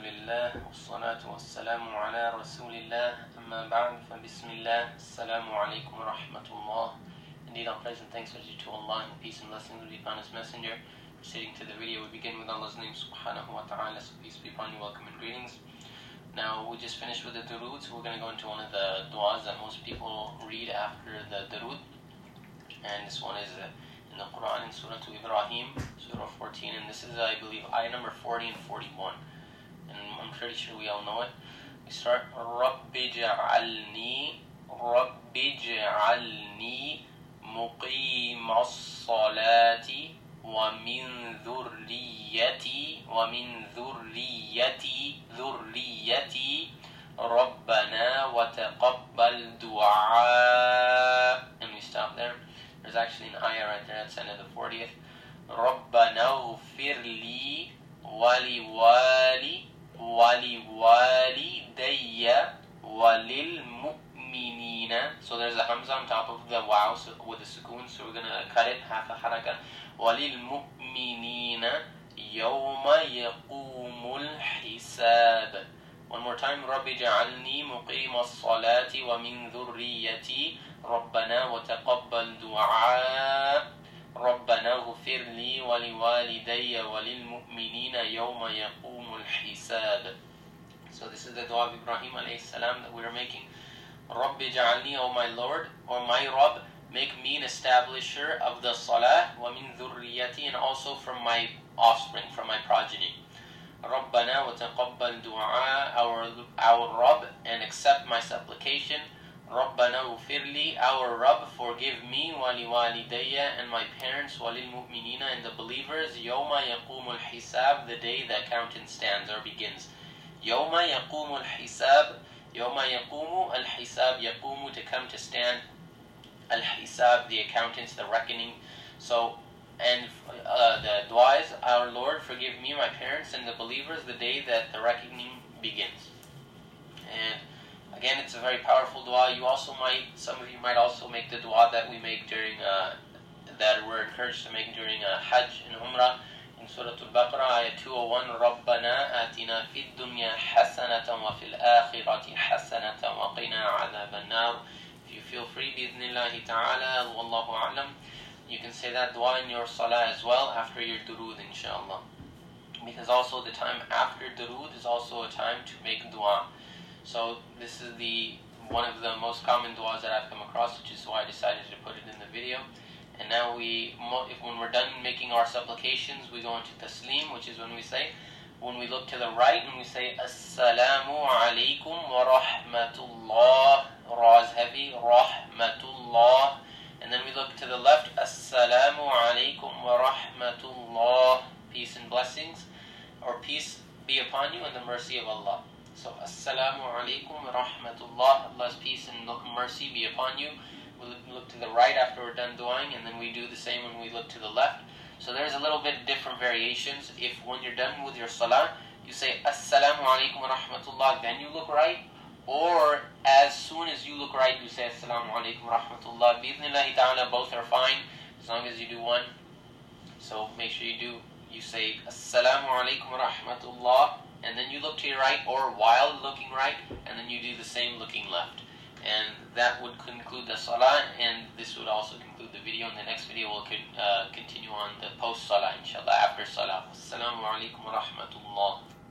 لله والصلاة والسلام على رسول الله أما بعد فبسم الله السلام عليكم ورحمة الله. Indeed, all praise and thanks are due to Allah, and peace and blessings be upon His Messenger. Proceeding to the video, we begin with Allah's name subhanahu wa ta'ala, so peace be upon you, welcome and greetings. Now, we just finished with the durood, so we're going to go into one of the du'as that most people read after the durood. And this one is in the Quran in Surah Ibrahim, Surah 14, and this is, I believe, ayah number 40 and 41. And I'm pretty sure we all know it. We start, Rabbi ja'alni muqim as-salati wa min dhurriyyati Rabbana wa taqabbal du'a. And we stop there. There's actually an ayah right there at the end of the 40th. Rabbana ghfir li waliwalidayya walil mu'minina. So there's a hamza on top of the wow, so with the sukoon, so we're gonna cut it half a haraka. Walil mu'minina yawma yaqumul hisab. One more time. Rabbi ja'alni muqim as-salati wa min dhurriyyati Rabbana wa taqabbal du'a. Rabbana ghfir li wa liwalidayya wa lil mu'minina yawma yaqumul hisab. So this is the dua of Ibrahim alayhi salam that we are making. Rabbi ja'alni, O my Lord, or my Rabb, make me an establisher of the salah, wa min dhurriyyati, and also from my offspring, from my progeny. Rabbana wa taqabbal du'a, our Rabb, and accept my supplication. Rabbana ghfirli, our Rabb, forgive me, wali walidayya, and my parents, walil mu'minina, and the believers, yawma yaqumul hisab, the day that accounting stands or begins. Yawma yaqumul hisab, yawma yaqumu, al-hisab, yaqumu, to come to stand, al-hisab, the accountants, the reckoning. So, and the dua is, our Lord, forgive me, my parents, and the believers, the day that the reckoning begins. And again, it's a very powerful dua. Some of you might also make the dua that we make during, that we're encouraged to make during Hajj and Umrah. In Surah Al-Baqarah, ayah 201, Rabbana atina fid dunya hasanatan wa fil akhirati hasanatan wa qina adhaban nar. If you feel free, bi'idhnillahi ta'ala, wallahu a'lam, you can say that dua in your salah as well after your durood, inshallah. Because also the time after durood is also a time to make dua. So this is one of the most common du'as that I've come across, which is why I decided to put it in the video. And now when we're done making our supplications, we go into taslim, which is when we look to the right and we say Assalamu alaikum wa rahmatullah. Ra is heavy, rahmatullah. And then we look to the left, Assalamu alaikum wa rahmatullah. Peace and blessings, or peace be upon you and the mercy of Allah. So, Assalamu alaikum wa rahmatullah, Allah's peace and mercy be upon you. We look to the right after we're done du'aing, and then we do the same when we look to the left. So there's a little bit different variations. If when you're done with your salah, you say Assalamu alaikum wa rahmatullah, then you look right, or as soon as you look right, you say Assalamu alaikum wa rahmatullah. Bi'idhnillahi ta'ala, both are fine, as long as you do one. So make sure you say Assalamu alaikum wa rahmatullah, and then you look to your right, or while looking right, and then you do the same looking left. And that would conclude the salah, and this would also conclude the video. In the next video, we'll continue on the post-salah, inshallah, after salah. Assalamu alaikum wa rahmatullah.